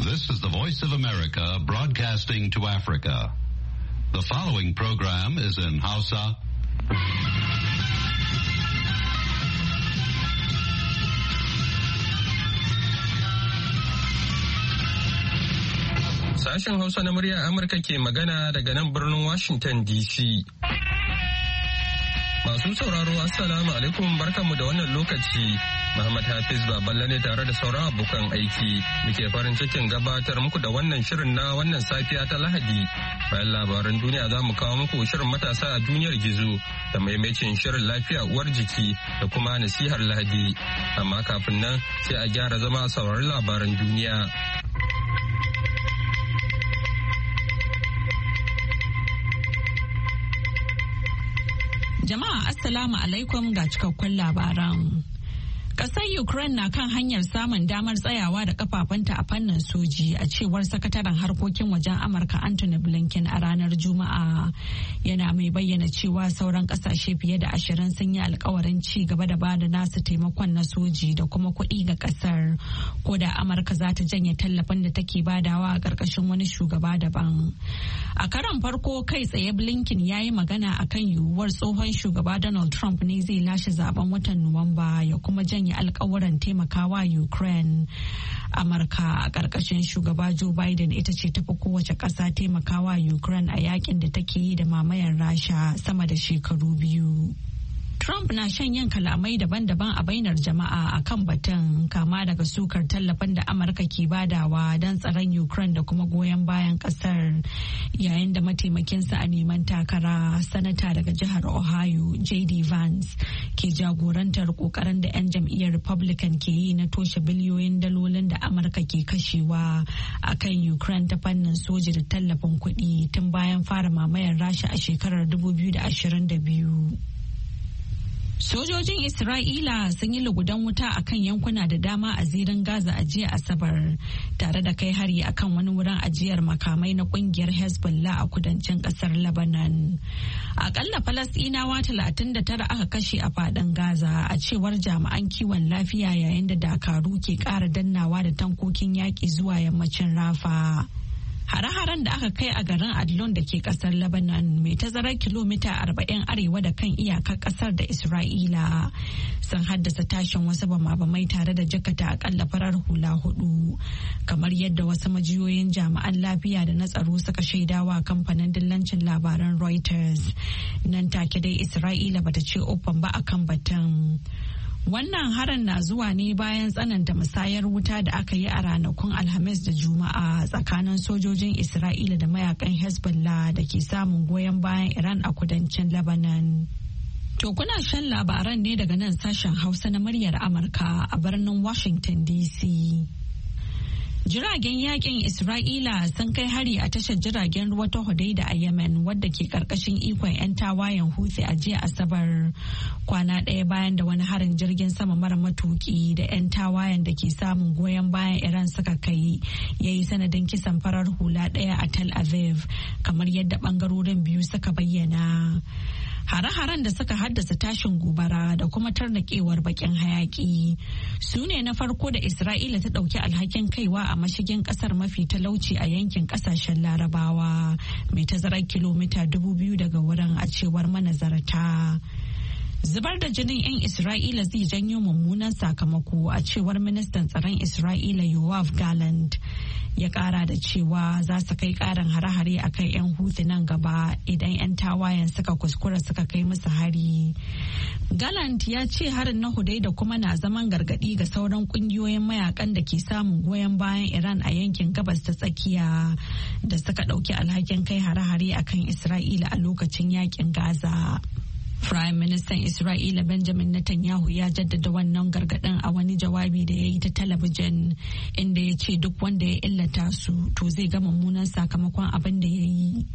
This is the Voice of America broadcasting to Africa. The following program is in Hausa. Sashen Hausa na muryar Amurka ke magana daga nan birnin Washington DC. Masu sauraro Assalamu alaikum barkanmu da wannan lokaci. Muhammad Hafiz Baballe ne tare da sauran abokan aiki. Muke farin cikin gabatar muku da wannan shirin na wannan safiya ta Lahadi. Bayan labaran duniya za mu kawo muku shirin matasa a duniyar gizo da maimacin shirin lafiya uwar jiki da kuma nasihar Lahadi. Amma kafin nan sai a gyara zama a saurari labaran duniya. Jama'a Assalamu alaikum ga cikakkun labaran. Ƙasar Ukraine na kan hanyar samun damar tsayawa da kafafanta a fannin soji a cewar sakataren harkokin wajen Amurka Anthony Blinken a ranar Juma'a. Yana mai bayyana cewa sauran ƙasashe fiye da 20 sun yi alkawarin ci gaba da bada nasu taimakon na soji da kuma kuɗi ga ƙasar. Ko da Amurka za ta janye tallafin da take badawa a ƙarƙashin wani shugaba daban. A karon farko kai tsaye Blinken ya yi magana akan yiwuwar tsohon shugaba Donald Trump ne zai lashe zaben watan Nuwamba ya kuma janye alkawuran taimakawa Ukraine. Amurka a ƙarƙashin shugaba Joe Biden ita ce tafi kowace ƙasa taimakawa Ukraine a yakin da take yi da mamayar Rasha sama da shekaru biyu. Trump na shan yin kalamai daban-daban a bainar jama'a a kan batun kama daga sukar tallafin da Amurka ke badawa don tsaron Ukraine da kuma goyon bayan kasar yayin da mataimakinsa a neman takara sanata daga jihar Ohio J.D. Vance ke jagorantar kokarin da 'yan jam'iyyar Republican ke yi na toshe biliyoyin dalolin da Amurka ke kashewa a kan Ukraine ta fannin soji da tallafin kuɗi tun bayan fara mamayar Rasha a shekarar 2022. Sojojin Isra'ila sun yi lugudan wuta a kan yankuna da dama a zirin Gaza a jiya Asabar, tare da kai hari a kan wani wurin ajiyar makamai na kungiyar Hezbollah a kudancin kasar Lebanon. Akalla Falasɗinawa 39 aka kashe a faɗin Gaza a cewar jami'an kiwon lafiya yayin da dakaru ke ƙara dannawa da tankokin yaƙi zuwa yammacin Rafa. Hare-haren da aka kai a garin Adlon da ke kasar Lebanon mai tazarar kilomita 40 arewa da kan iyakar kasar da Isra'ila sun haddasa tashin wasu bama-bamai tare da jakata akalla farar hula 4 kamar yadda wasu majiyoyin jami'an lafiya da na tsaro suka shaidawa kamfanin dillancin labaran Reuters. Nan take dai Isra'ila bata ce uffan ba akan batun. Wannan harin na zuwa ne bayan tsananta musayar wuta da aka yi a ranakun Alhamis da Juma'a tsakanin sojojin Isra'ila da mayakan Hezbollah da ke samun goyon bayan Iran a kudancin Lebanon. To kuna shan labaran ne daga nan sashen Hausa na muryar Amurka a birnin Washington DC. Jiragen yakin Isra'ila sun kai hari a tashar jiragen ruwa ta Hodeida a Yemen wadda ke karkashin ikon 'yan tawayen Houthi a jiya Asabar, kwana ɗaya bayan da wani harin jirgin sama mara matuki da 'yan tawayen da ke samun goyon bayan Iran suka kai ya yi sanadin kisan farar hula ɗaya a Tel Aviv, kamar yadda ɓangarorin biyu suka bayyana. Hare-haren da suka haddasa tashin gobara da kuma tarnakewar bakin hayaki su ne na farko da Isra'ila ta ɗauki alhakin kaiwa a mashigin ƙasar mafi talauci a yankin ƙasashen Larabawa mai tazarar kilomita 2000 daga wurin a cewar manazarta. Zubar da jinin 'yan Isra'ila zai janyo mummunan sakamako a cewar ministan tsaron Isra'ila Yoav Gallant. Ya kara da cewa za su kai karin hare-hare a kan 'yan Houthi nan gaba idan 'yan tawayen suka kuskura suka kai musu hari. Gallant ya ce harin na Hodeida kuma na zaman gargadi ga sauran kungiyoyin mayakan da ke samun goyon bayan Iran a yankin gabas ta tsakiya da suka dauki alhakin kai hare-hare a kan Isra'ila a lokacin yakin Gaza. Prime Minister Isra'ila Benjamin Netanyahu ya jaddada wannan gargaɗin a wani jawabi da ya yi ta talabijin, inda ya ce duk wanda ya illata su to zai ga mummunan sakamakon abin da ya yi.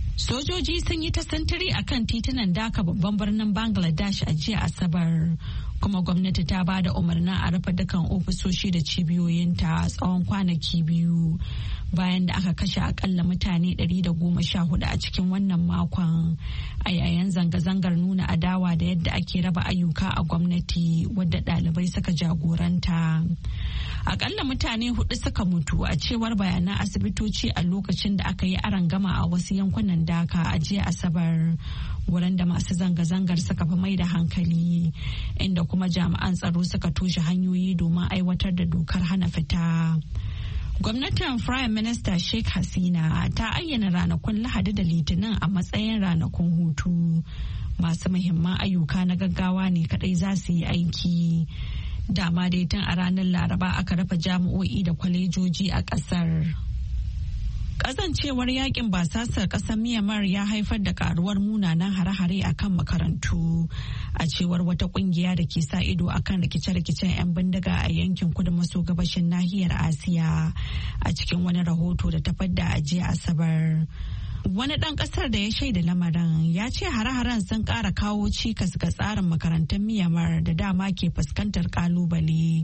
Sojoji sun yi ta santiri a kan titunan Dhaka babban birnin Bangladesh a jiya Asabar, kuma gwamnati ta ba da umarnin a rufe dukkan ofisoshi da cibiyoyinta tsawon kwanaki 2 bayan da aka kashe akalla mutane 114 a cikin wannan makon a yayin zanga-zangar nuna adawa da yadda ake raba ayyuka a gwamnati wadda ɗalibai suka jagoranta. Akalla mutane 4 suka mutu a cewar bayanan asibitoci a lokacin da aka yi arangama a wasu yankunan Dhaka a jiya Asabar, wurin da masu zanga-zangar suka fi mai da hankali, inda kuma jami'an tsaro suka toshe hanyoyi domin aiwatar da dokar hana fita. Gwamnatin Prime Minister Sheikh Hasina ta ayyana ranakun Lahadi da Litinin a matsayin ranakun hutu. Masu muhimman ayyuka na gaggawa ne kadai za su yi aiki. Dama dai tun a ranar Laraba aka rufe jami'o'i da kwalejoji a kasar. Kasancewar yakin basasar kasar Myanmar ya haifar da karuwar munanan hare-hare a kan makarantu, a cewar wata kungiya da ke sa ido akan rikice-rikicen 'yan bindiga a yankin kudu maso gabashin nahiyar Asiya, a cikin wani rahoto da ta fadda a jiya Asabar. Wani ɗan ƙasar da ya shaida lamarin ya ce hare-haren sun ƙara kawo cikas ga tsarin makarantun Myanmar da dama ke fuskantar ƙalubale.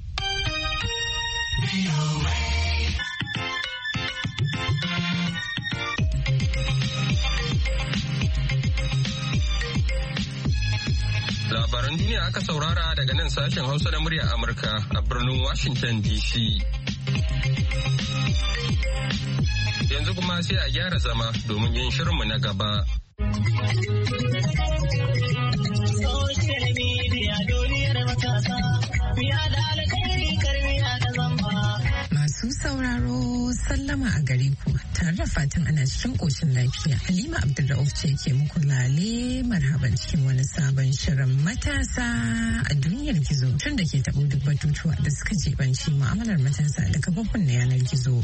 Labaran duniya aka saurara daga nan sashen Hausa da murya Amurka a birnin Washington DC. Yanzu kuma sai a gyara zama domin yin shirinmu na gaba. Masu sauraro sallama a gare ku tare da fatan ana cikin ƙoshin lafiya. Halima Abdulrauf ce ke muku lale marhaban cikin wani sabon shirin matasa a duniyar gizo tun da ke taɓo duk batutuwa da suka jibanci mu'amalar matasa da kafofin na yanar gizo.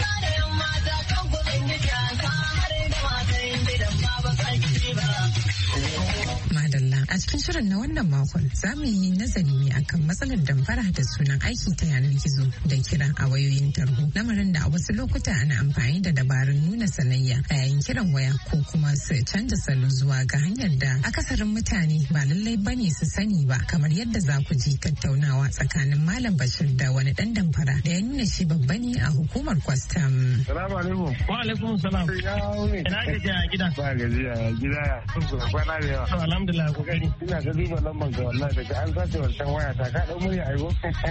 A cikin shirin na wannan makon za mu yi nazari ne akan matsalar damfara da sunan aiki ta yanar gizo da kira a wayoyin tarho. Lamarin da a wasu lokuta ana amfani da dabarun nuna sanayya a yayin kiran waya ko kuma su canza salo zuwa ga hanyar da akasarin mutane ba lallai bane su sani ba, kamar yadda za ku ji tattaunawa tsakanin Malam Bashir da wani dan damfara da ya nuna shi babba ne a hukumar kwastam. Salamu alaikum. Wa alaikum salam. Ina gajiya a gida. Ba gajiya a gida ya. Kwana da yawa. Alhamdulillah kokari. Ina ga duba lamban ga wallahi daga an sace wancan waya ta ka dau murya aiwo.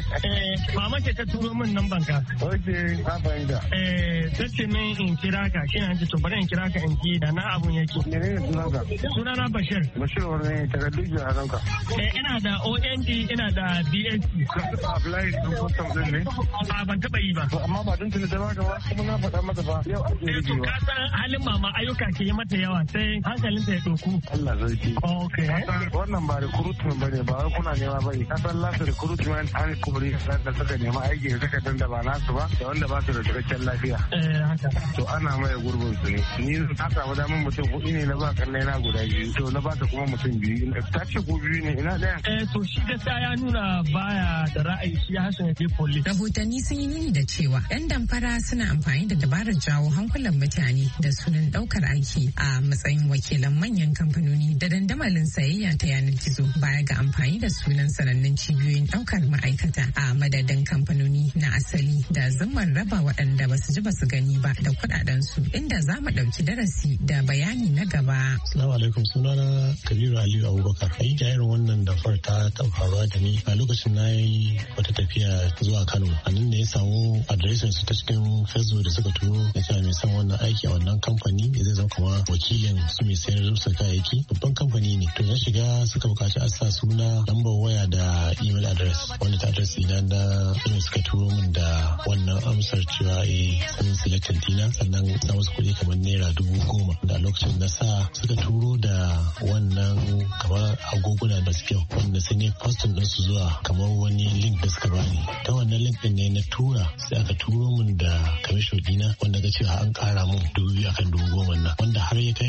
Mama ce ta turo min lamban ka. Okay, na fahimta. Ta ce min in kira ka, shi ne to bari in kira ka in ji da na abun yake. Menene sunanka? Sunana Bashir. Bashir wannan takardu ji a ranka. Ina da OND, ina da BSc. Ka apply din custom din ne? A ban taba yi ba. Amma ba don tuni da baka ba, kuma na faɗa mata ba. Yau ake rigewa. Ka san halin mama ayyuka ke yi mata yawa sai hankalinta ya doku. Allah zai. Okay. Wannan ba recruitment bane, ba wai kuna nema bane. Ka san lasu recruitment an kori da suka nema aiki da suka danda ba nasu ba da wanda ba su da cikakken lafiya. Haka. To ana maye gurbin su ne. Ni na samu damar mutum 4 ne na ba kannai na guda 2. To na ba ta kuma mutum 2. Ta ce ko 2 ne ina daya. To shi gaskiya ya nuna baya da ra'ayi, shi ya hasan ya police. Rahotanni sun yi nuni da cewa 'yan damfara suna amfani da dabarar jawo hankulan mutane da sunan daukar aiki a matsayin wakilan manyan kamfanoni da dandamalin sayayya ta yanar gizo, baya ga amfani da sunan sanannun cibiyoyin daukar ma'aikata a madadin kamfanoni na asali da zimmar raba waɗanda ba su ji ba su gani ba da kuɗaɗensu, inda za mu ɗauki darasi da bayani na gaba. Assalamu alaikum, sunana Kabiru Aliyu Abubakar. Hakika irin wannan dafar ta faruwa da ni a lokacin na yi wata tafiya zuwa Kano. A nan ne ya samu adireshin su ta cikin Facebook da suka turo na cewa mai son wannan aiki a wannan kamfani da zai zama kuma wakilin su mai sayar da kayayyaki. Babban kamfani ne. To na shiga suka bukaci a sa suna, lambar waya da email address, wanda ta address ina na irin suka turo min da wannan amsar cewa sun selected dina, sannan na wasu kuɗi kamar naira 10,000 da lokacin na sa suka turo da wannan kamar agoguna da suke wanda sai ne postin din su zuwa kamar wani link da suka bani. Ta wannan link din ne na tura, sai aka turo min da kamisho dina wanda ga cewa an kara mun 2,000 akan 10,000 nan, wanda har ya kai ga wani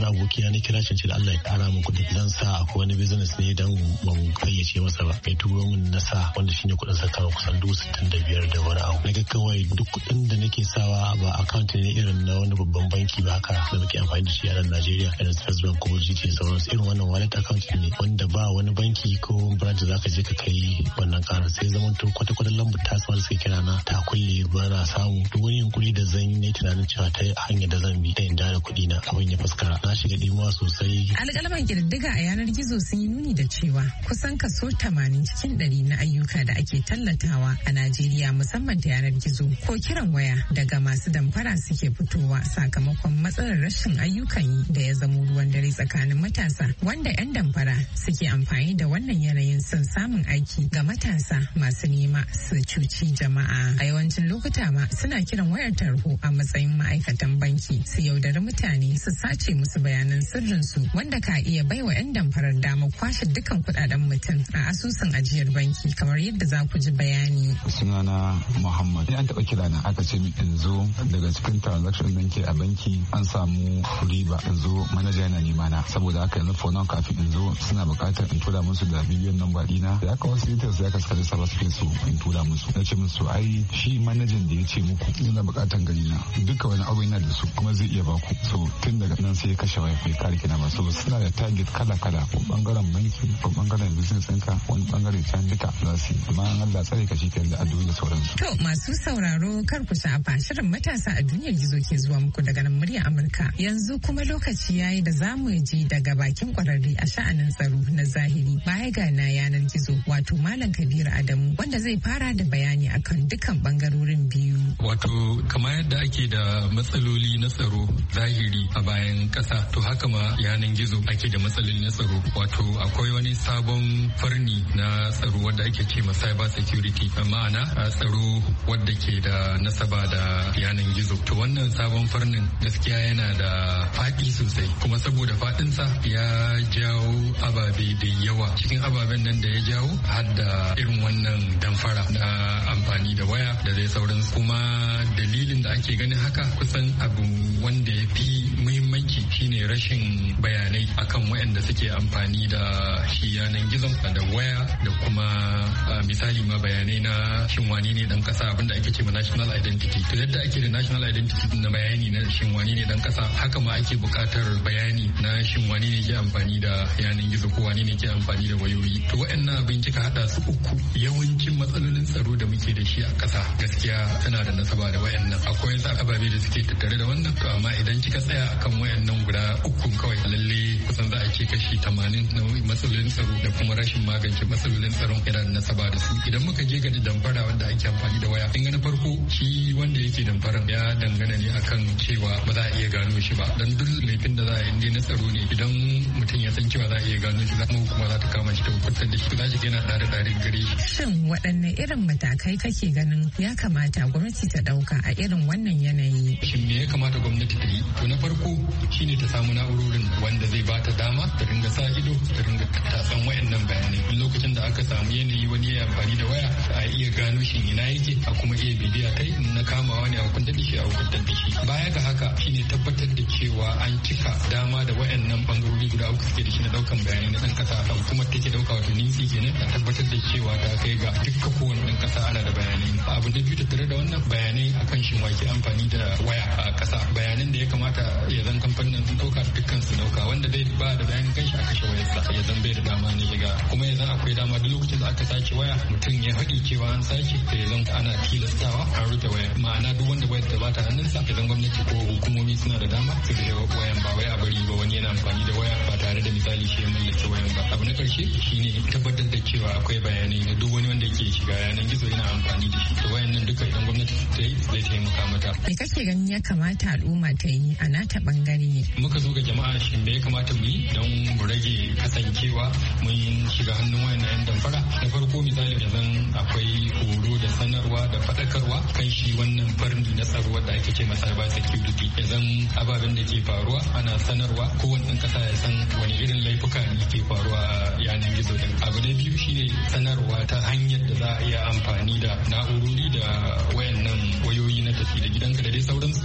wani abokina na kira shi da Allah ya kara min kuɗi zan sa akwai wani business ne dan ban fayyace masa ba mai turo min na sa wanda shine kuɗin sa kawai kusan 65,000 da wani abu. Naga kawai duk kuɗin da nake sawa ba account ne irin na wani babban banki ba haka da muke amfani da shi a nan Najeriya irin First Bank ko GT sauransu, irin wannan wallet account ne wanda ba wani banki ko branch za ka je ka kai wannan karar, sai zaman to kwata-kwata lambar tasawar sai kira na ta kulle ba na samu. Duk wani yunkuri da zan yi ne tunanin cewa ta hanyar da zan bi ta in da kuɗi na abin ya fuskara, na shiga dimuwa sosai. Alƙalaman ƙididdiga a yanar gizo sun yi nuni da cewa kusan kaso 80 cikin 100 na ayyuka da ake tallatawa a Najeriya musamman ta yanar gizo ko kiran waya daga masu damfara suke fitowa sakamakon matsalar rashin ayyukan yi da ya zamo ruwan dare tsakanin matasa, wanda 'yan damfara suke amfani da wannan yanayin son samun aiki ga matasa masu nema su cuci jama'a. A yawancin lokuta ma suna kiran wayar tarho a matsayin ma'aikatan banki su yaudari mutane su sace musu bayanan sirrinsu, wanda ka iya baiwa 'yan damfarar damar kwashe dukkan kudaden mutum a asusun ajiyar banki, kamar yadda za ku ji bayani. Sunana Muhammad. An taɓa kira na aka ce in zo daga cikin transaction da ke a banki an samu riba, in zo manaja yana nema na, saboda haka yanzu fonon kafin in zo suna buƙatar in tura musu da bibiyan namba dina da aka wasu details ya kaskare sa ba su so in tura musu. Na ce musu ai shi manajan da ya ce muku yana buƙatar gani na duka wani abu yana da su kuma zai iya baku, so tun daga nan sai ya kashe waya bai kare kina ba. So suna da target kala-kala, ko bangaren banki ko bangaren business ɗinka wani bangare can duka za su yi, amma an Allah tsare ka shi ke da addu'o'i da sauransu. To masu sauraro kar ku shafa, shirin matasa a duniyar gizo ke zuwa muku daga nan murya Amurka. Yanzu kuma lokaci yayi da za mu ji daga bakin kwararre a sha'anin tsaro na zahiri baya ga na yanar gizo, wato Malam Kabiru Adamu, wanda zai fara da bayani akan dukkan bangarorin biyu. Wato kamar yadda ake da matsaloli na tsaro zahiri a bayan ƙasa, to haka ma yanar gizo ake da matsaloli na tsaro. Wato akwai wani sabon farni na tsaro wanda ake ce ma cyber security, ma'ana tsaro wadda ke da nasaba da yanar gizo. To wannan sabon farnin gaskiya yana da faɗi sosai, kuma saboda faɗinsa ya jawo ababe da yawa. Cikin ababen nan da ya jawo har da irin wannan damfara na amfani da waya da zai sauransu. Kuma dalilin da ake ganin haka kusan abu wanda ya fi muhimmanci shine rashin bayanai akan wayanda suke amfani da shi yanar gizon da waya, da kuma misali ma bayanai na shin wani ne dan kasa, abinda ake ce ma national identity. To yadda ake da national identity na bayani na shin wani ne dan kasa, haka ma ake buƙatar bayani na shin wani ne ke amfani da yanar gizo ko wani ne ke amfani da wayoyi. To waɗannan abin kika hada su uku, yawancin matsalolin tsaro da muke da shi a ƙasa gaskiya tana da nasaba da wayannan. Akwai wasu ababe da suke tattare da wannan, to amma idan kika tsaya akan wayannan guda uku kawai, lalle kusan za a ce kashi 80 na matsalolin tsaro da kuma rashin magance matsalolin tsaron yana da nasaba da su. Idan muka je ga damfara wanda ake amfani da waya, in ga na farko shi wanda yake damfaran ya dangana ne akan cewa ba za a iya gano shi ba, dan duk laifin da za a yi na tsaro ne idan mutum ya san cewa za a iya gano shi, kuma hukuma za ta kama shi ta hukuntar da shi, za shi yana ɗare gare shi. Shin waɗanne irin matakai kake ganin ya kamata gwamnati ta ɗauka a irin wannan yanayi? Shin me ya kamata gwamnati ta yi? To na farko shine ta samu na'urorin wanda zai ba ta dama ta ringa sa ido, ta ringa tatsan wayannan bayanai. Lokacin da aka samu yanayi wani ya amfani da waya, a iya gano shi ina yake, a kuma iya bibiya kai na kamawa ne a hukuntar da shi a hukuntar da shi. Baya ga haka shine tabbatar da cewa an cika dama da wayannan bangarori guda uku suke da shi na daukan bayanai na dan kasa. Hukumar take dauka wato NIMSI kenan, ta tabbatar da cewa ta kai ga dukkan kowane dan kasa ana da bayanai. Abu da biyu tattare da wannan bayanai akan shin wake amfani da waya a kasa, bayanan da ya kamata ya zan kamfanin sun dauka dukkan su dauka, wanda zai ba da bayanin kanshi a kashe wayarsa ya zan bai da dama ne shiga, kuma ya zan akwai dama duk lokacin da aka sace waya mutum ya faɗi cewa an sace, da ya zan ana tilastawa an rufe waya. Ma'ana duk wanda wayar da bata hannunsa, ya zan gwamnati ko hukumomi suna da dama su rufe wayan, ba wai a bari ba wani yana amfani da waya ba tare da misali shi ya mallake wayan ba. Abu na karshe shine tabbatar da cewa akwai bayanai na duk wani wanda yake shiga yanar gizo yana amfani da shi. To wayannan duka idan gwamnati ta yi zai taimaka mata. Me kake ganin ya kamata al'umma ta yi a nata bangare? Muka zo ga jama'a, shin me ya kamata mu yi don mu rage kasancewa mun shiga hannun wayannan 'yan damfara? Na farko misali da zan akwai horo da sanarwa da faɗakarwa kan shi wannan farni na tsaro wanda ake ce masa cyber security. Ya zan ababen da ke faruwa ana sanarwa, kowane ɗan ƙasa ya san wani irin laifuka ne ke faruwa a yanar gizo din. Abu na biyu shine sanarwa ta hanyar da za a iya amfani da na'urori da wayannan wayoyi na tafi da gidanka da dai sauransu, duk wani abu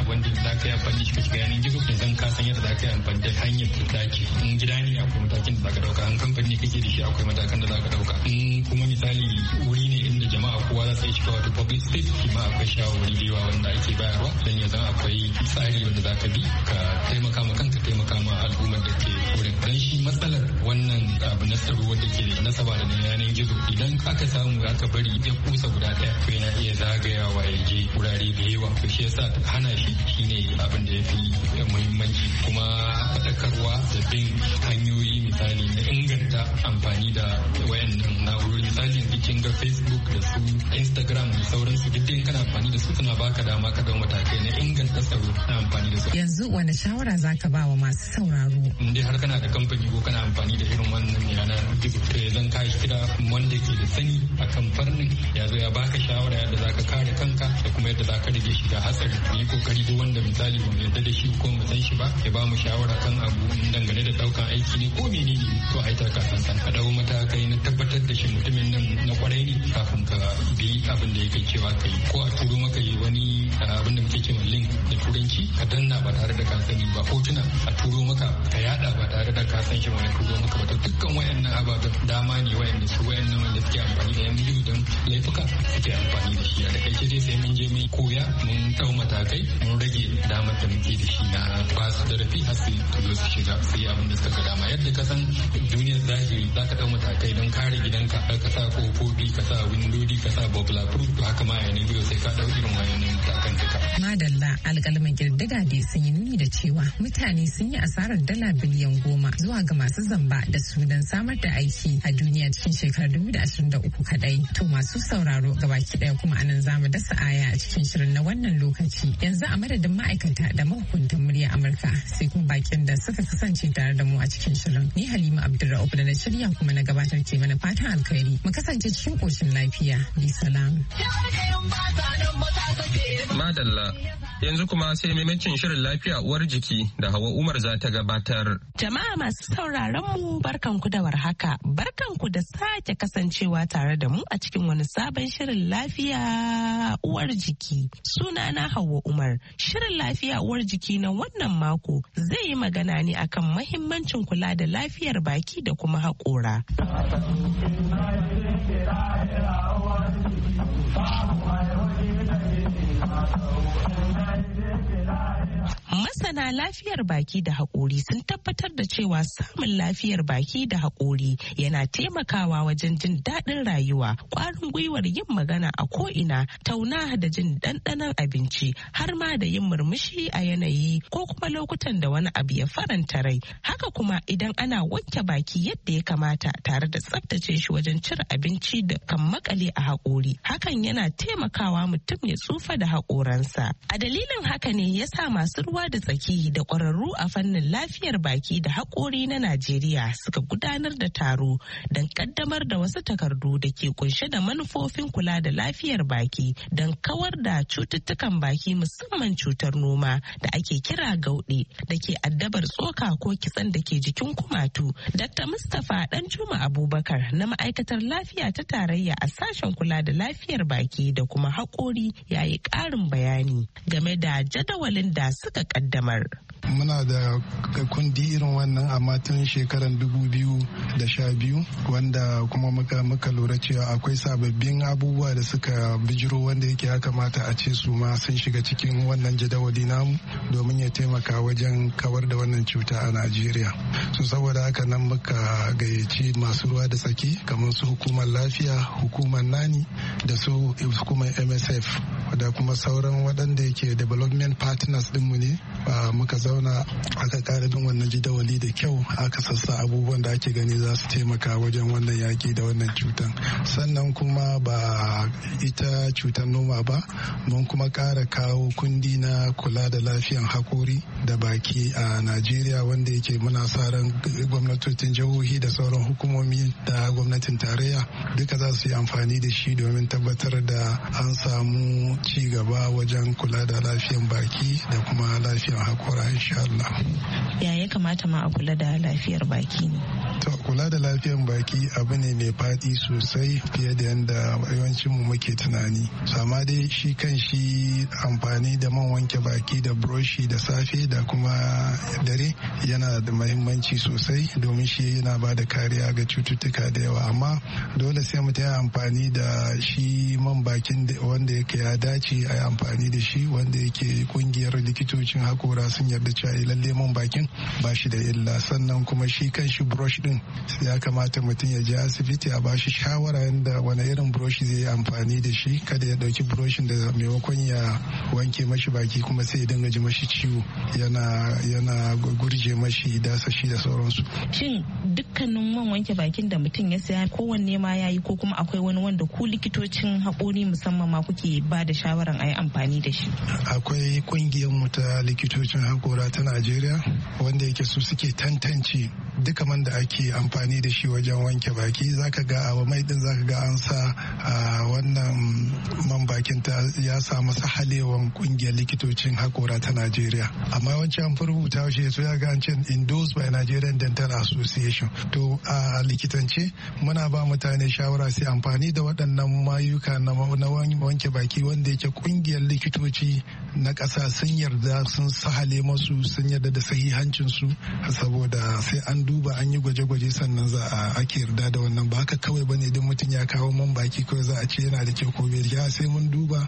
wanda za ka yi amfani shi ka shiga yanar gizo yanzu ka san yadda za ka yi amfani da hanyar da dace. In gida ne akwai matakin da za ka dauka, in kamfani ne kake da shi akwai matakan da za ka dauka, in kuma misali wuri ne inda jama'a kowa za su yi shiga wato public space shi ma akwai shawarwari da yawa wanda ake bayarwa don ya zama akwai tsari wanda za ka bi ka taimaka ma kanka taimaka ma al'ummar da ke wurin. Don shi matsalar wannan abu na tsaro wanda ke nasaba da yanar gizo idan aka samu aka bari ya kusa guda ɗaya to yana iya zagayawa ya je wurare da yawa, to shi yasa hana shi shine abin da ya fi muhimmanci. Kuma faɗakarwa da bin hanyoyi misali na inganta amfani da wayannan na'urori, misali kin ga Facebook da su Instagram da sauransu duk dai kana amfani da su suna baka dama ka dau matakai na inganta tsaro na amfani da su. Yanzu wani shawara zaka ba wa masu sauraro? In dai har kana da kamfani ko kana amfani da irin wannan yanar gizo to zan kai kira wanda ke da sani akan farnin ya zo ya baka shawara yadda zaka kare kanka da kuma yadda zaka rage shiga hatsari. Yi kokari duk wanda misali ba mu yarda da shi ko mu san shi ba ya ba mu shawara kan abu dangane da daukan aiki ne ko menene to ai ta ka san ka dawo matakai na tabbatar da shi mutumin nan na kwarai ne kafin ka bi abin da yake cewa kai, ko a turo maka yi wani abin da muke cewa link da turanci ka danna ba tare da ka sani ba, hotuna a turo maka ka yada ba tare da ka san shi ba, turo maka ba. To dukkan wayannan ababen dama ne wayanda su wayannan wanda suke amfani da yanar gizo don laifuka suke amfani da shi. A takaice dai sai mun je mun koya mun dau matakai mun rage damar da muke da shi na ba su zarafi har su zo su shiga su yi abin da suka ga dama. Yadda ka san duniyar zahiri za ka dau matakai don kare gidanka, ka sa kofofi, ka sa windodi, ka sa bugler proof, to haka ma yanar gizo sai ka dau irin wayannan matakan duka. Madalla, alƙalman girdiga dai sun yi nuni da cewa mutane sun yi asarar dala biliyan 10 zuwa ga masu zamba da sunan samar da aiki a duniya cikin shekarar 2023 kadai. To masu sauraro gabaki daya kuma anan zamu dasa aya a cikin shirin na wannan lokaci. Yanzu a madadin ma'aikata da mahukuntan murya Amurka sai kuma bakin da suka kasance tare da mu a cikin shirin. Ni Halima Abdulra'uf da na shirya kuma na gabatar ke mana fatan alkhairi. Mu kasance cikin koshin lafiya. Bi salam. Madalla, yanzu kuma sai maimacin shirin lafiya uwar jiki da Hawa Umar za ta gabatar. Jama'a masu sauraron mu barkanku da warhaka, barkanku da sake kasancewa tare da mu a cikin wani sabon shirin lafiya uwar jiki. Sunana Hawa Umar. Shirin lafiya uwar jiki na wannan mako zai yi magana ne akan mahimmancin kula da lafiyar baki da kuma haƙora. Masana lafiyar baki da haƙori sun tabbatar da cewa samun lafiyar baki da haƙori yana taimakawa wajen jin daɗin rayuwa, ƙwarin gwiwar yin magana a ko'ina, tauna da jin ɗanɗanon abinci, har ma da yin murmushi a yanayi ko kuma lokutan da wani abu ya faranta rai. Haka kuma idan ana wanke baki yadda ya kamata tare da tsaftace shi wajen cire abinci da kan makale a haƙori, hakan yana taimakawa mutum ya tsufa da haƙoransa. A dalilin haka ne ya sa masu ruwa da tsaki da ƙwararru a fannin lafiyar baki da haƙori na Najeriya suka gudanar da taro don ƙaddamar da wasu takardu da ke kunshe da manufofin kula da lafiyar baki don kawar da cututtukan baki musamman cutar noma da ake kira gauɗe da ke addabar tsoka ko kitsan da ke jikin kumatu. Dr. Mustapha Danjuma Abubakar na ma'aikatar lafiya ta tarayya a sashen kula da lafiyar baki da kuma haƙori ya yi ƙarin bayani game da jadawalin da suka kaddamar. Muna da kundi irin wannan amma tun shekarar 2012 wanda kuma muka lura cewa akwai sababbin abubuwa da suka bijiro wanda yake ya kamata a ce su ma sun shiga cikin wannan jadawali namu domin ya taimaka wajen kawar da wannan cuta a Najeriya. So saboda haka nan muka gayyaci masu ruwa da tsaki kamar su hukumar lafiya, hukumar nani da su hukumar MSF da kuma sauran waɗanda yake development partners dinmu ne muka zauna aka ƙara bin wannan jadawali da kyau aka sassa abubuwan da ake gani za su taimaka wajen wannan yaki da wannan cutan. Sannan kuma ba ita cutar noma ba mun kuma ƙara kawo kundi na kula da lafiyan haƙori da baki a Najeriya wanda yake muna sa ran gwamnatocin jihohi da sauran hukumomi da gwamnatin tarayya duka za su yi amfani da shi domin tabbatar da an samu ci gaba wajen kula da lafiyan baki da kuma lafiyan hakora insha Allah. Ya kamata ma a kula da lafiyar baki ne? To kula da lafiyan baki abu ne mai faɗi sosai fiye da yadda yawancin mu muke tunani. Amma dai shi kan shi amfani da man wanke baki da buroshi da safe da kuma dare yana da mahimmanci sosai domin shi yana ba da kariya ga cututtuka da yawa, amma dole sai mutum ya amfani da shi man bakin wanda yake ya dace a yi amfani da shi, wanda yake kungiyar likitocin hakora sun yarda cewa lalle man bakin ba shi da illa. Sannan kuma shi kan shi brush din ya kamata mutum ya je asibiti a bashi shawara yadda wani irin brush zai yi amfani da shi, kada ya dauki brushin da maimakon ya wanke mashi baki kuma sai ya dinga ji mashi ciwo yana gurje mashi dasa shi da sauransu. Shin dukkanin man wanke bakin da mutum ya saya kowanne ma ya yi, ko kuma akwai wani wanda ku likitocin haƙori musamman ma kuke ba da shawaran a yi amfani da shi? Akwai kungiyar mu ta likitocin haƙora ta Najeriya wanda yake su suke tantance duka man da ake amfani da shi wajen wanke baki. Zaka ga a mai din zaka ga an sa wannan man bakin ta ya sa masa halewan kungiyar likitocin haƙora ta Najeriya, amma yawanci an fi rubuta shi so ya ga an ce endorsed by Nigerian Dental Association. To a likitance muna ba mutane shawara sai amfani da waɗannan mayuka na wanke baki wanda yake kungiyar likitoci na ƙasa sun yarda, sun sahale masu, sun yarda da sahihancin su, saboda sai an duba an yi gwaje-gwaje sannan za a ake yarda da wannan. Ba haka kawai bane idan mutum ya kawo man baki kawai za a ce yana da kyau ko bai da, sai mun duba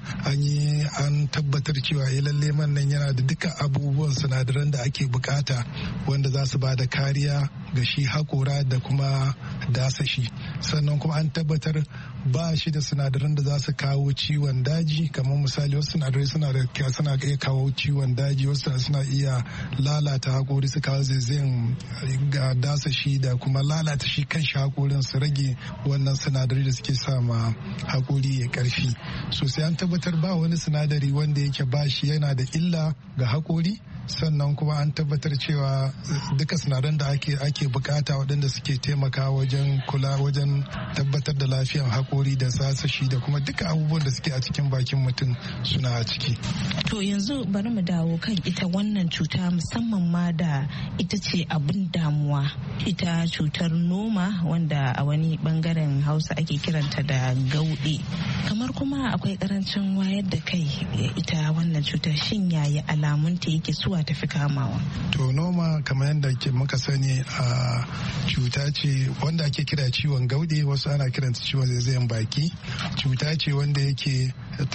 an tabbatar cewa lalle man nan yana da duka abubuwan sinadaran da ake bukata wanda za su ba da kariya ga shi hakora da kuma dasa shi. Sannan kuma an tabbatar ba shi da sinadaran da za su kawo ciwon daji, kamar misali wasu sinadarai suna iya kawo ciwon daji, wasu suna iya lalata hakori su kawo zaizayen ga dasa shi da kuma lalata shi kan shi hakorin, su rage wannan sinadarai da suke sa ma hakori ya karfi. So sai an tabbatar ba wani sinadari wanda yake ba shi yana da illa ga hakori. Sannan kuma an tabbatar cewa duka sinadaran da ake bukata waɗanda suke taimaka wajen kula wajen tabbatar da lafiyan haƙori da sasashi da kuma duka abubuwan da suke a cikin bakin mutum suna a ciki. To yanzu bari mu dawo kan ita wannan cuta, musamman ma da ita ce abin damuwa, ita cutar noma wanda a wani bangaren Hausa ake kiranta da gauɗe. Kamar kuma akwai karancin wayar da kai ita wannan cutar, shin yaya alamunta yake suwa tafi kamawa? To noma kamar yadda muka sani a cuta ce wanda ake kira ciwon gauɗe, wasu ana kiranta ciwon zaizayen baki. Cuta ce wanda yake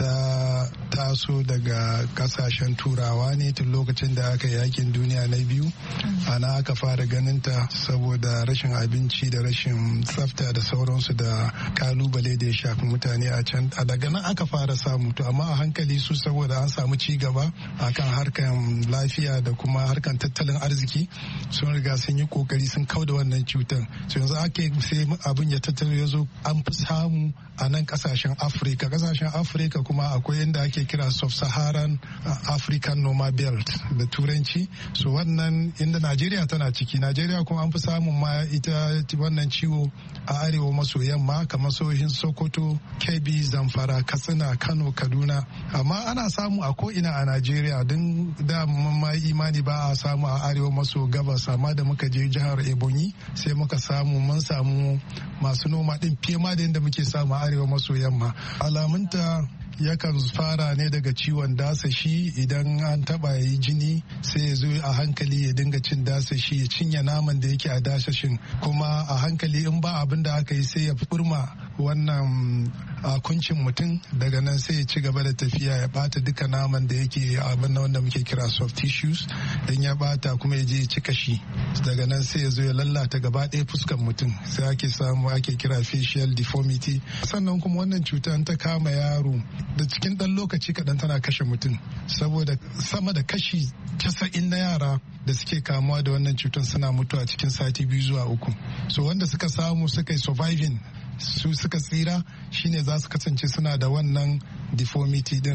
ta taso daga kasashen turawa ne tun lokacin da aka yakin duniya na biyu. Ana aka fara ganinta saboda rashin abinci da rashin tsafta da sauransu da kalubale da ya shafi mutane a can. A daga nan aka fara samu, to amma a hankali su saboda an samu ci gaba akan harkan lafiya da kuma harkan tattalin arziki, sun riga sun yi kokari sun kauda wannan cutar. So yanzu ake sai abin ya tattaro ya zo an fi samu a nan kasashen Afirka. Kasashen Afirka kuma akwai inda ake kira sub-Saharan African Noma Belt da turanci. So wannan inda Najeriya tana ciki. Najeriya kuma an fi samun ma ita wannan ciwo a arewa maso yamma kamar sohin Sokoto, Kebbi, Zamfara, Katsina, Kano, Kaduna. Amma ana samu a ko'ina a Najeriya, don da mun ma imani ba a samu a arewa maso gabas, amma da muka je jihar Ebonyi sai muka samu mun samu masu noma din fiye ma da yadda muke samu a arewa maso yamma. Alamunta yakan fara ne daga ciwon dasashi, idan an taba yi jini sai ya zo a hankali ya dinga cin dasashi, ya cinye naman da yake a dasashin, kuma a hankali in ba abin da aka yi sai ya furma wannan kuncin mutum, daga nan sai ya ci gaba da tafiya ya bata duka naman da yake abin na wanda muke kira soft tissues, dan ya bata kuma ya je ya ci kashi, daga nan sai ya zo ya lallata gaba ɗaya fuskan mutum, sai ake samu ake kira facial deformity. Sannan kuma wannan cuta ta kama yaro da cikin ɗan lokaci kaɗan tana kashe mutum, saboda sama da kashi 90 na yara da suke kamuwa da wannan cutar suna mutuwa cikin sati 2 zuwa 3. So wanda suka samu suka yi surviving, su suka tsira shine za su kasance suna da wannan deformity din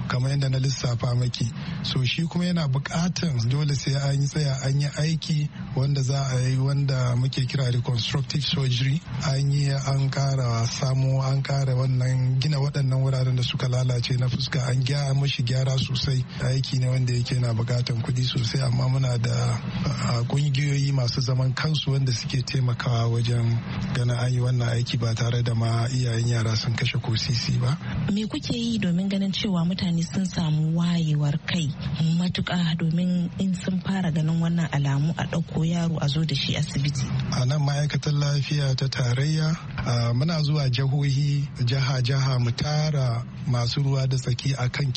kamar yadda na lissafa maki. So shi kuma yana buƙatan dole sai an yi tsaya an yi aiki wanda za a yi wanda muke kira reconstructive surgery, an yi an ƙara samu an ƙara wannan gina waɗannan wuraren da suka lalace na fuska, an gyara mashi gyara sosai. Aiki ne wanda yake na buƙatan kuɗi sosai, amma muna da ƙungiyoyi masu zaman kansu wanda suke taimakawa wajen ganin an yi wannan aiki ba tare da ma iyayen yara sun kashe ko sisi ba. Me kuke yi domin ganin cewa mutane sun samu wayewar kai matuƙa domin in sun fara ganin wannan alamu a ɗauko yaro a zo da shi asibiti? A nan ma'aikatar lafiya ta tarayya muna zuwa jihohi jiha mu tara masu ruwa da tsaki akan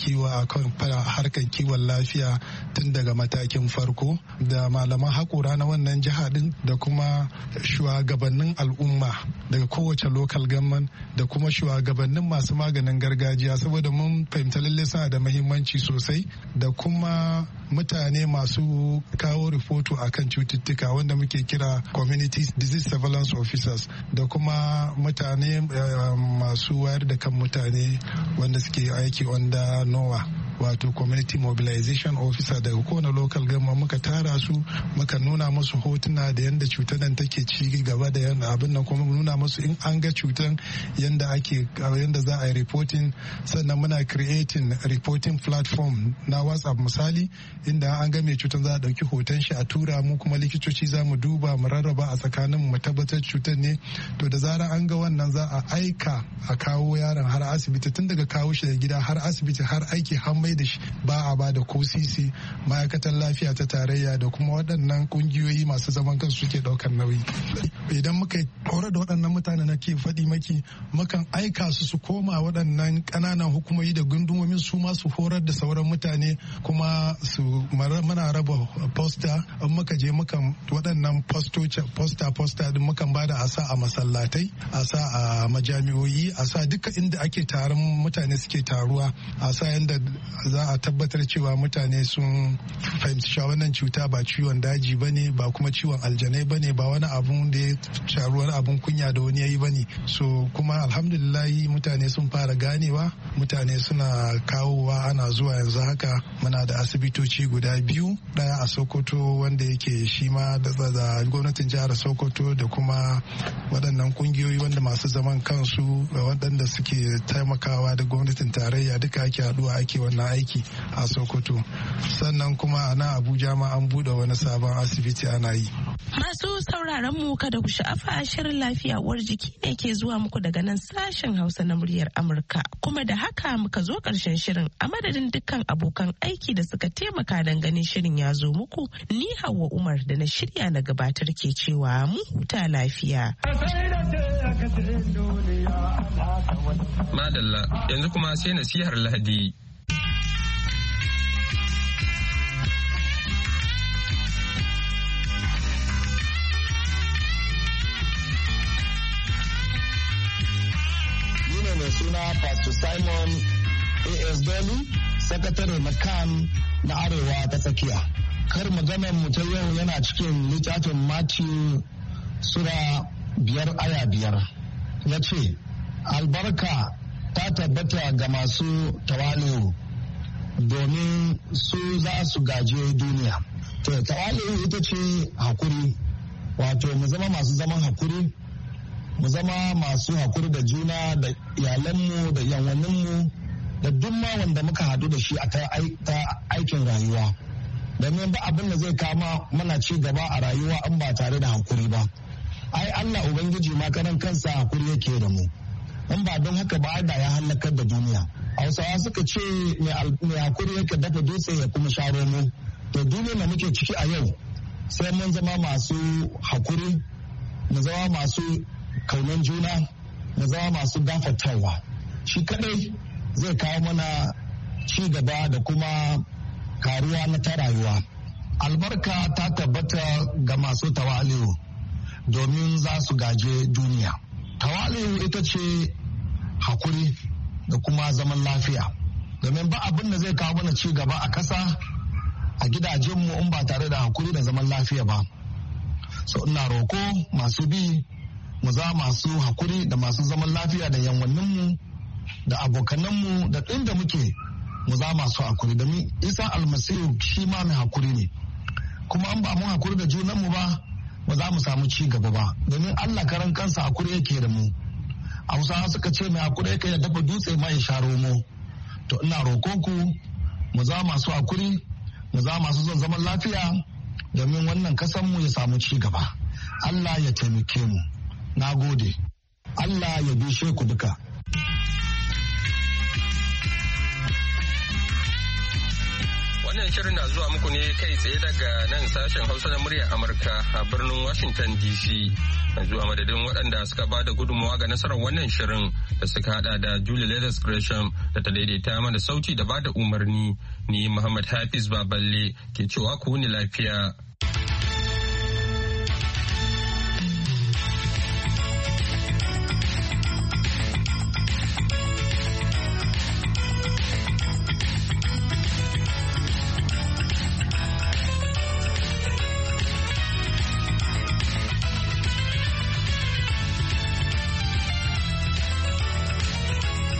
harkar kiwon lafiya tun daga matakin farko, da malaman haƙura na wannan jiha din, da kuma shugabannin al'umma daga kowace local government, da kuma shugabannin masu maganin gargajiya, saboda mun fahimta lalle suna da muhimmanci sosai, da kuma mutane masu kawo rahoto akan cututtuka wanda muke kira community disease surveillance officers, da kuma mutane masu wayar da kan mutane wanda suke aiki wanda NOWA, wato community mobilization officer daga kowane local government. Muka tara su muka nuna musu hotuna da yadda cutar nan take ci gaba da yadda abin nan, kuma nuna musu in an ga cutar yadda za a yi reporting. Sannan muna creating reporting platform na WhatsApp misali, inda an ga mai cutar za a dauki hoton shi a tura mu, kuma likitoci za mu duba mu rarraba a tsakanin mu tabbatar cutar ne. To da zarar an ga wannan za a aika a kawo yaron har asibiti, tun daga kawo shi da gida har asibiti har aiki har mai da shi ba a ba da ko sisi. Ma'aikatan lafiya ta tarayya da kuma waɗannan kungiyoyi masu zaman kansu suke ɗaukar nauyi. Idan muka horar da waɗannan mutane na ke faɗi maki, mukan aika su koma waɗannan ƙananan hukumomi da gundumomin su ma su horar da sauran mutane, kuma muna raba poster. In muka je mukan waɗannan poster din mukan bada a sa a masallatai, a sa a majami'oyi, a sa duka inda ake taron mutane suke taruwa, a sa yadda za a tabbatar cewa mutane sun fahimci cewa wannan cuta ba ciwon daji ba ne, ba kuma ciwon aljanai ba ne, ba wani abun da ya sharu wani abun kunya da wani ya yi ba ne. So kuma alhamdulillahi mutane sun fara ganewa, mutane suna kawowa, ana zuwa yanzu haka muna da asibitoci guda 2, ɗaya a Sokoto wanda yake shi ma da gwamnatin jihar Sokoto, da kuma waɗannan kungiyoyi wanda masu zaman kansu waɗanda suke taimakawa da gwamnatin tarayya duka ake haɗuwa ake wannan aiki a Sokoto. Sannan kuma a nan Abuja ma an buɗe wani sabon asibiti ana yi. Masu sauraron mu kada ku sha'afa, shirin lafiya uwar jiki ne ke zuwa muku daga nan sashen Hausa na muryar Amurka. Kuma da haka muka zo ƙarshen shirin, a madadin dukkan abokan aiki da suka taimaka don ganin shirin ya zo muku, ni Hauwa Umar da na shirya na gabatar ke cewa mu huta lafiya. Madalla, yanzu kuma sai nasihar Lahadi. Mai suna Pastor Simon A.S. Dolu, sakatare na kan na Arewa ta tsakiya. Kar maganar mu ta yau yana cikin littafin Matthew Sura 5:5. Ya ce, albarka ta tabbata ga masu tawali'u domin su za su gaje duniya. Tawali'u ita ce hakuri, wato mu zama masu zaman hakuri, mu zama masu hakuri da juna, da iyalanmu, da yanwaninmu, da duk ma wanda muka hadu da shi a ta aikin rayuwa. Domin ba abin da zai kama mana ci gaba a rayuwa in ba tare da hakuri ba. Ai Allah Ubangiji ma karan kansa hakuri yake da mu. In ba don haka ba da ya halakar da duniya. Hausawa suka ce mai hakuri yake dafa dutse ya kuma sharo mu. To duniya da muke ciki a yau sai mun zama masu hakuri, mu zama masu kaunan juna, mu zama masu gafartawa. Shi kadai zai kawo mana ci gaba da kuma karuwa na ta rayuwa. Albarka ta tabbata ga masu tawali'u domin za su gaje duniya. Tawali'u ita ce hakuri da kuma zaman lafiya. Domin ba abin da zai kawo mana ci gaba a ƙasa, a gidajenmu in ba tare da hakuri da zaman lafiya ba. So ina roko masu bi mu za masu hakuri da masu zaman lafiya da yanwanninmu da abokananmu da inda muke mu za masu hakuri domin Isa almasihu shi ma mai hakuri ne, kuma an ba mu hakuri da junanmu ba za mu samu ci gaba ba, domin Allah karan kansa hakuri yake da mu. Hausawa suka ce mai hakuri yake ya dafa dutse ma ya sha romo. To ina roƙon ku mu za masu hakuri, mu za masu son zaman lafiya domin wannan kasan mu ya samu ci gaba. Allah ya taimake mu. Na gode. Allah ya bishe ku duka. Wannan shirin na zuwa muku ne kai tsaye daga nan sashen Hausa na muryar Amurka a birnin Washington DC. Na zuwa madadin waɗanda suka ba da gudunmawa ga nasarar wannan shirin da suka hada da Julie Leathers Gresham da ta daidaita mana sauti da ba da umarni. Ni Muhammad Hafiz Baballe ke cewa ku ni lafiya.